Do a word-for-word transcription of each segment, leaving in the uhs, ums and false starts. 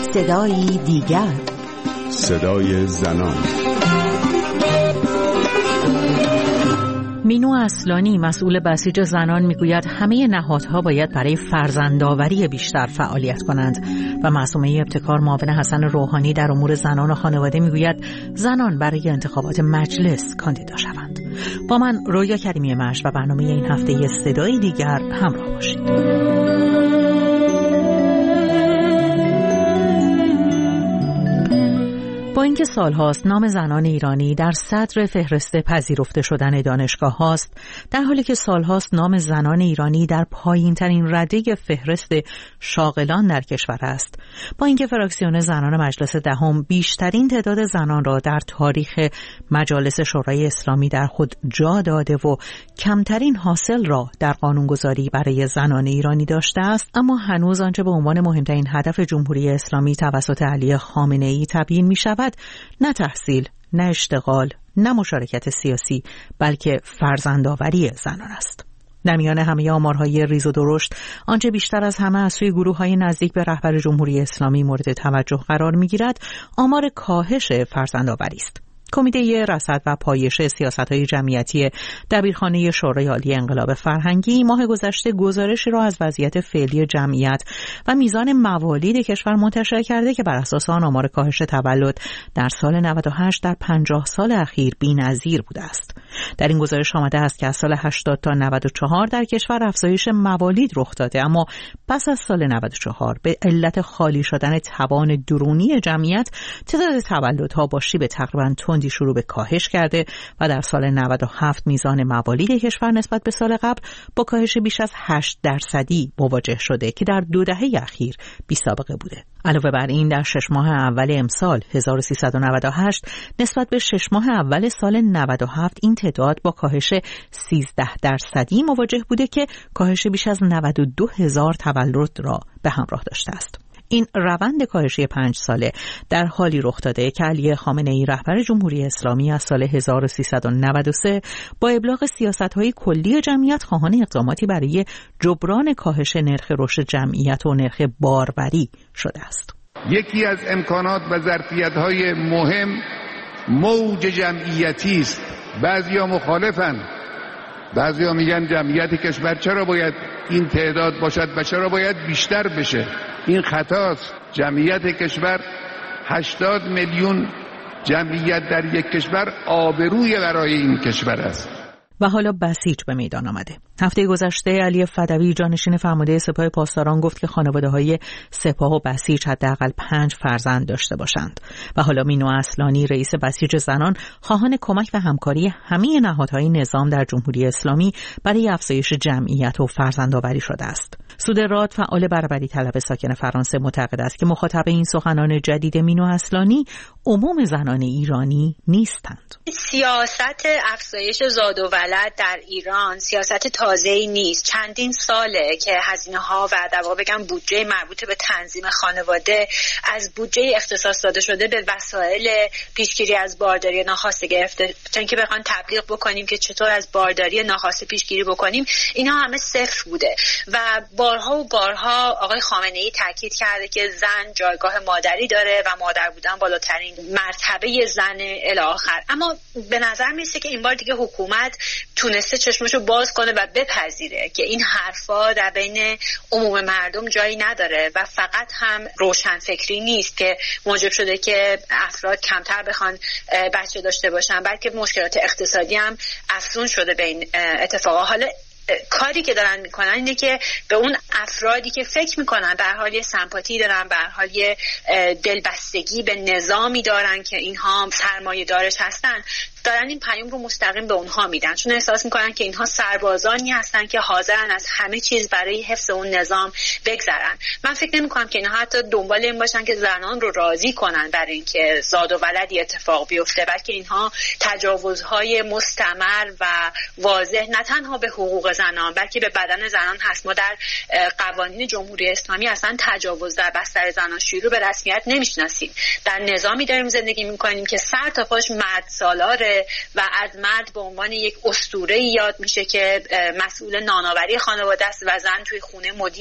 صدایی دیگر، صدای زنان. مینو اصلانی مسئول بسیج زنان میگوید همه نهادها باید برای فرزندآوری بیشتر فعالیت کنند و معصومه ابتکار معاون حسن روحانی در امور زنان و خانواده میگوید زنان برای انتخابات مجلس کاندیدا شوند. با من رویا کریمی مشت و برنامه این هفته صدای دیگر همراه باشید. با اینکه سالهاست نام زنان ایرانی در صدر فهرست پذیرفته شدن دانشگاه هاست، در حالی که سالهاست نام زنان ایرانی در پایین ترین رده فهرست شاغلان در کشور است، با اینکه فراکسیون زنان مجلس دهم بیشترین تعداد زنان را در تاریخ مجالس شورای اسلامی در خود جا داده و کمترین حاصل را در قانونگذاری برای زنان ایرانی داشته است، اما هنوز آنچه به عنوان مهمترین هدف جمهوری اسلامی توسط علی خامنه‌ای تبیین می شود نه تحصیل، نه اشتغال، نه مشارکت سیاسی، بلکه فرزندآوری زنان است. در میان همه آمارهای ریز و درشت، آنچه بیشتر از همه از سوی گروه‌های نزدیک به رهبر جمهوری اسلامی مورد توجه قرار می‌گیرد، آمار کاهش فرزندآوری است. کمیته رصد و پایش سیاست‌های جمعیتی دبیرخانه شورای عالی انقلاب فرهنگی ماه گذشته گزارشی را از وضعیت فعلی جمعیت و میزان موالید کشور منتشر کرده که بر اساس آن آمار کاهش تولد در سال نود و هشت در پنجاه سال اخیر بی‌نظیر بوده است. در این گزارش آمده است که از سال هشتاد تا نود و چهار در کشور افزایش موالید رخ داده، اما پس از سال نود و چهار به علت خالی شدن توان درونی جمعیت تعداد تولدها با شیب تقریباً تندی شروع به کاهش کرده و در سال نود و هفت میزان موالید کشور نسبت به سال قبل با کاهش بیش از هشت درصدی مواجه شده که در دو دهه اخیر بی سابقه بوده. علاوه بر این در شش ماه اول امسال هزار و سیصد و نود و هشت نسبت به شش ماه اول سال نود و هفت این تعداد با کاهش سیزده درصدی مواجه بوده که کاهش بیش از نود و دو هزار تولد را به همراه داشته است. این روند کاهشی پنج ساله در حالی رخ داده که علی خامنه‌ای رهبر جمهوری اسلامی از سال هزار و سیصد و نود و سه با ابلاغ سیاست‌های کلی جمعیت خواهان اقداماتی برای جبران کاهش نرخ رشد جمعیت و نرخ باربری شده است. یکی از امکانات و ظرفیت‌های مهم موج جمعیتی است. بعضیا مخالفن، بعضیا میگن جمعیت کشور چرا باید این تعداد باشد و چرا باید بیشتر بشه. این خطاست. جمعیت کشور هشتاد میلیون جمعیت در یک کشور آبروی برای این کشور است. و حالا بسیج به میدان آمده. هفته گذشته علی فدوی جانشین فرمانده سپاه پاسداران گفت که خانواده‌های سپاه و بسیج حداقل پنج فرزند داشته باشند. و حالا مینو اصلانی رئیس بسیج زنان خواهان کمک و همکاری همه نهادهای نظام در جمهوری اسلامی برای افزایش جمعیت و فرزندآوری شده است. سودراد فعال برابری طلب ساکن فرانسه معتقد است که مخاطب این سخنان جدید مینو اصلانی عموم زنان ایرانی نیستند. سیاست افزایش زاد و ولد در ایران سیاست تازه‌ای نیست. چندین ساله که هزینه‌ها و در واقع بگم بودجه مربوط به تنظیم خانواده از بودجه اختصاص داده شده به وسایل پیشگیری از بارداری ناخواسته گرفته. تا اینکه بخوان تبلیغ بکنیم که چطور از بارداری ناخواسته پیشگیری بکنیم، اینا همه صفر بوده و بارها و بارها آقای خامنه‌ای تاکید کرده که زن جایگاه مادری داره و مادر بودن بالاترین مرتبه زن الی آخر. اما به نظر میسه که این بار دیگه حکومت تونسته چشمشو باز کنه و بپذیره که این حرفا در بین عموم مردم جایی نداره و فقط هم روشن فکری نیست که موجب شده که افراد کمتر بخوان بچه داشته باشن، بلکه مشکلات اقتصادی هم افزون شده به این اتفاقا. حالا کاری که دارن میکنن اینه که به اون افرادی که فکر میکنن به هر حال یه سمپاتی دارن، به هر حال یه دلبستگی به نظامی دارن که اینها سرمایه دارش هستن، دارن این پیام رو مستقیم به اونها میدن، چون احساس میکنن که اینها سربازانی هستن که حاضرن از همه چیز برای حفظ اون نظام بگذرن. من فکر نمیکنم که اینها حتی دنبال این باشن که زنان رو راضی کنن برای اینکه زاد و ولدی اتفاق بیفته، بلکه اینها تجاوزهای مستمر و واضح نه تنها به حقوق زنان بلکه به بدن زنان هست. ما در قوانین جمهوری اسلامی اصلا تجاوز در بستر زناشویی رو به رسمیت نمیشناسیم. در نظامی داریم زندگی میکنیم که سر تا پاش مرد سالاره و از مرد به عنوان یک اسطوره یاد میشه که مسئول نانآوری خانواده است و زن توی خونه مدیره و باید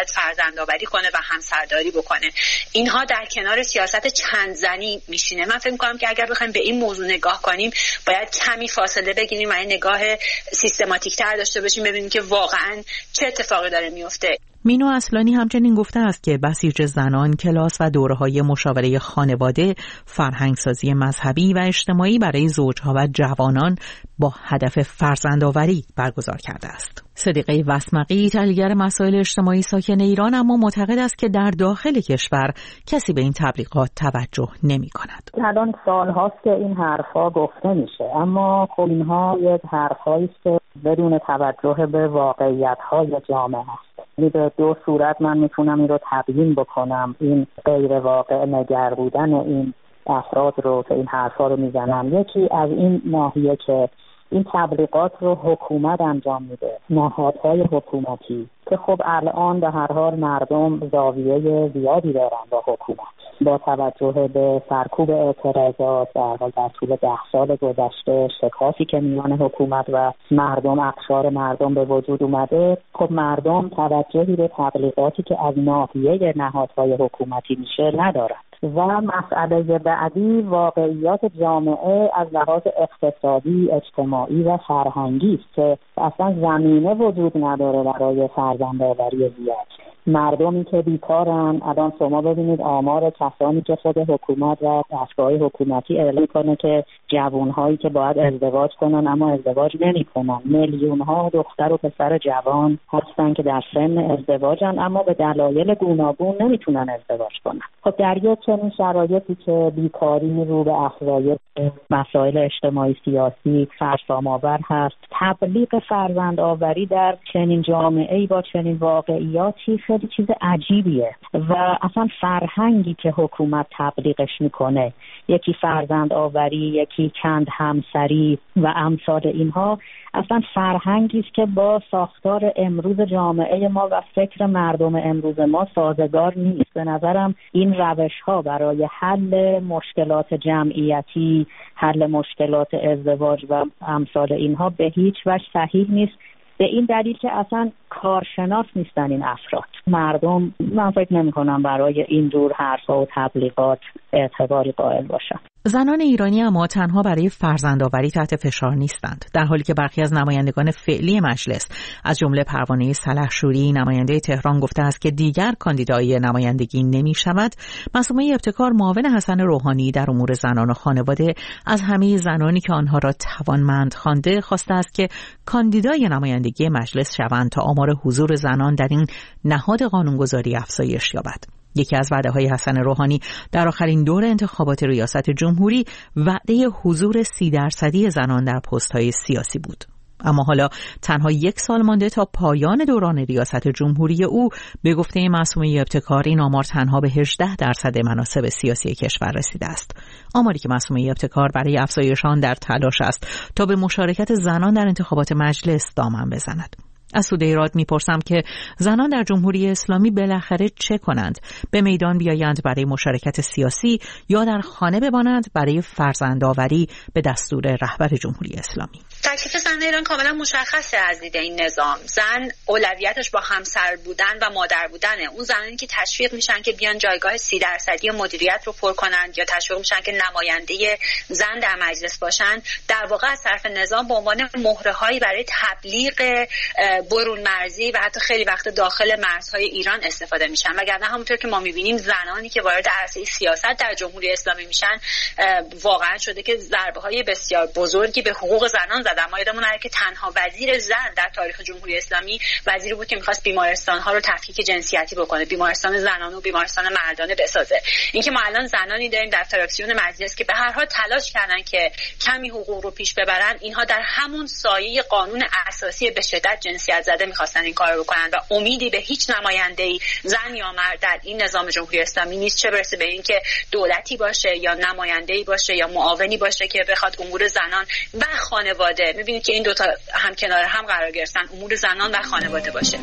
باید فرزندآوری کنه و همسرداری بکنه. اینها در کنار سیاست چند زنی میشینه. من فکر می‌کنم که اگر بخوایم به این موضوع نگاه کنیم باید کمی فاصله بگیریم و این نگاه سیستماتیک‌تر داشته باشیم، ببینیم که واقعاً چه اتفاقی داره میفته. مینو اصلانی همچنین گفته است که بسیج زنان، کلاس و دوره‌های مشاوره خانواده، فرهنگسازی مذهبی و اجتماعی برای زوجها و جوانان با هدف فرزندآوری برگزار کرده است. صدیقه وسمقی، تحلیلگر مسائل اجتماعی ساکن ایران، اما معتقد است که در داخل کشور کسی به این تبلیغات توجه نمی‌کند. الان سال‌هاست که این حرفا گفته میشه، اما خب اینها یک حرفایی است که بدون توجه به واقعیت‌های جامعه است. به دو صورت من میتونم این رو تبیین بکنم، این غیر واقع نگر بودن این افراد رو که این حرفا رو میزنن. یکی از این ناحیه که این تبلیغات رو حکومت انجام میده، نهادهای حکومتی، که خب الان به هر حال مردم زاویه زیادی دارن با حکومت. با توجه به سرکوب اعتراضات در حال در طول ده سال گذشته، شکافی که میان حکومت و مردم، اقشار مردم به وجود اومده، خب مردم توجهی به تبلیغاتی که از ناحیه نهادهای حکومتی میشه ندارن. و مسئله بعدی واقعیات جامعه از لحاظ اقتصادی، اجتماعی و فرهنگی است که اصلا زمینه وجود نداره برای فرزندآوری زیاد. مردمی که بیکارن، الان شما ببینید آمار کسانی که خود حکومت و دستگاه حکومتی اعلام کنه که جوانهایی که باید ازدواج کنن اما ازدواج نمی‌کنن، میلیون ها دختر و پسر جوان هستن که در سن ازدواجن اما به دلایل گوناگون نمیتونن ازدواج کنن. خب در یک چنین شرایطی که بیکاری رو به افزایش مسائل اجتماعی سیاسی سرسام‌آور هست، تبلیغ فرزندآوری در چنین جامعه‌ای با چنین واقعیاتی خیلی چیز عجیبیه و اصلا فرهنگی که حکومت تبلیغش میکنه، یکی فرزند آوری، یکی چند همسری و امثال اینها، اصلا فرهنگی است که با ساختار امروز جامعه ما و فکر مردم امروز ما سازگار نیست. به نظرم این روش ها برای حل مشکلات جمعیتی، حل مشکلات ازدواج و امثال اینها به هیچ وجه صحیح نیست، به این دلیل که اصلا کارشناس نیستن این افراد. مردم من فکر نمی کنم برای این جور حرفا و تبلیغات اعتباری قائل باشن. زنان ایرانی اما تنها برای فرزندآوری تحت فشار نیستند، در حالی که برخی از نمایندگان فعلی مجلس از جمله پروانه سلحشوری نماینده تهران گفته است که دیگر کاندیدای نمایندگی نمی شود. معصومه ابتکار معاون حسن روحانی در امور زنان و خانواده از همه زنانی که آنها را توانمند خوانده خواسته است که کاندیدای نمایندگی مجلس شوند تا آمار حضور زنان در این نهاد قانونگذاری افزایش یابد. یکی از وعده‌های حسن روحانی در آخرین دور انتخابات ریاست جمهوری وعده حضور سی درصدی زنان در پست‌های سیاسی بود. اما حالا تنها یک سال مانده تا پایان دوران ریاست جمهوری او، به گفته معصومه ابتکار این آمار تنها به هجده درصد مناصب سیاسی کشور رسیده است. آماری که معصومه ابتکار برای افزایش آن در تلاش است تا به مشارکت زنان در انتخابات مجلس دامن بزند. از سوده ایراد میپرسم که زنان در جمهوری اسلامی بالاخره چه کنند؟ به میدان بیایند برای مشارکت سیاسی یا در خانه بمانند برای فرزندآوری به دستور رهبر جمهوری اسلامی؟ تکلیف زن ایران کاملا مشخصه از دید این نظام. زن اولویتش با همسر بودن و مادر بودنه. اون زنانی که تشویق میشن که بیان جایگاه سی درصدی مدیریت رو پر کنند یا تشویق میشن که نماینده زن در مجلس باشن، در واقع از طرف نظام به عنوان مهرهایی برای تبلیغ برون مرزی و حتی خیلی وقت داخل مرزهای ایران استفاده میشن. وگرنه همونطور که ما میبینیم زنانی که وارد عرصه سیاست در جمهوری اسلامی میشن واقعا شده که ضربه های بسیار بزرگی به حقوق زنان زدن. ما یادمون نره که تنها وزیر زن در تاریخ جمهوری اسلامی وزیری بود که میخواست بیمارستان ها رو تفکیک جنسیتی بکنه، بیمارستان زنانه و بیمارستان مردانه بسازه. اینکه ما الان زنانی داریم در فراکسیون مجلس که به هر حال تلاش کردن که کمی حقوق رو پیش ببرن، اینها در همون سایه قانون اساسی به شدت جنسیت زده میخواستن این کارو بکنن و امیدی به هیچ نماینده‌ای زن یا مرد در این نظام جمهوری اسلامی نیست، چه برسه به این که دولتی باشه یا نماینده‌ای باشه یا معاونی باشه که بخواد امور زنان و خانواده، میبینید که این دوتا هم کنار هم قرار گرفتن، امور زنان و خانواده باشه.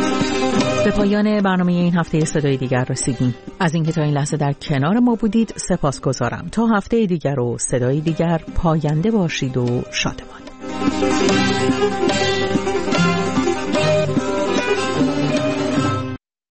به پایان برنامه این هفته صدای دیگر رسیدیم. از اینکه تا این لحظه در کنار ما بودید سپاسگزارم. تا هفته دیگر و صدای دیگر، پاینده باشید و شادمان.